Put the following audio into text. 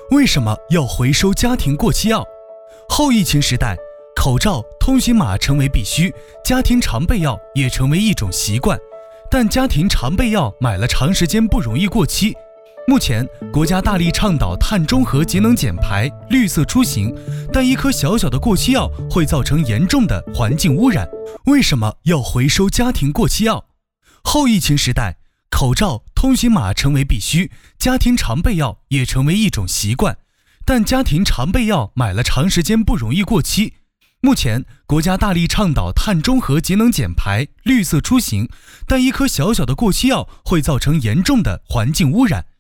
为什么要回收家庭过期药？后疫情时代，口罩、通行码成为必须，家庭常备药也成为一种习惯。但家庭常备药买了长时间不容易过期。目前，国家大力倡导碳中和、节能减排、绿色出行，但一颗小小的过期药会造成严重的环境污染。为什么要回收家庭过期药？后疫情时代，口罩、通行码成为必须，家庭常备药也成为一种习惯。但家庭常备药买了长时间不容易过期。目前，国家大力倡导碳中和、节能减排、绿色出行，但一颗小小的过期药会造成严重的环境污染。